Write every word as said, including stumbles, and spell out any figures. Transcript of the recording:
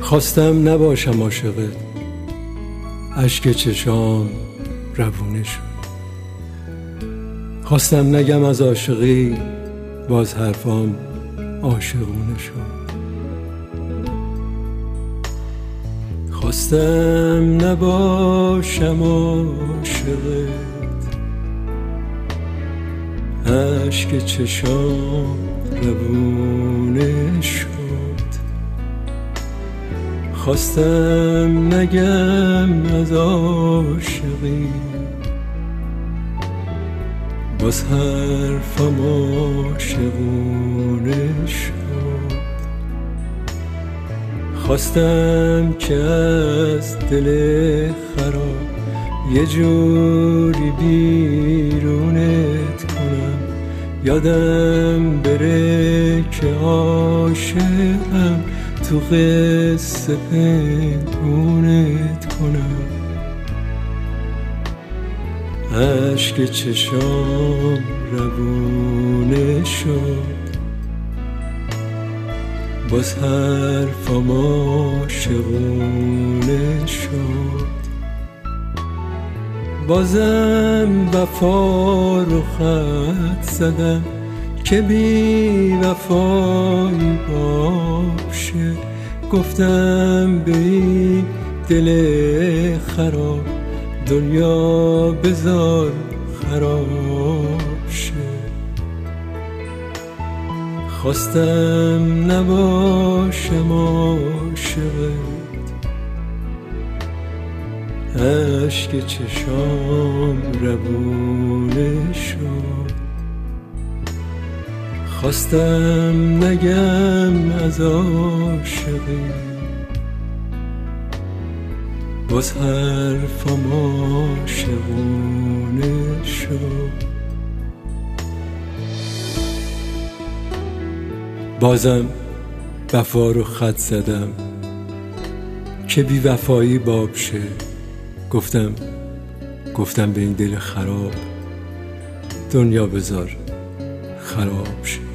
خواستم نباشم عاشقت، اشک چشام روونه شد. خواستم نگم از عاشقی، باز حرفام عاشقونه شد. خواستم نباشم عاشقت، اشک چشام روونه شد. خواستم نگم از عاشقی، باز حرفم عاشقونه شد. خواستم که از دل خراب یه جوری بیرونت کنم، یادم بره که عاشقم، تو قصه پنهونت کنم. اشک چشام روونه شد، باز حرفم عاشقونه شد. بازم وفا رو خط زدم که بی وفایی باشه. گفتم به این دل خراب، دنیا بذار خراب شه. خواستم نباشم عاشقت، اشک چشام روونه شد. خواستم نگم از عاشقی، باز حرفم عاشقونه شد. بازم وفا رو خط زدم که بی وفایی باب شه. گفتم گفتم به این دل خراب، دنیا بذار خراب شه.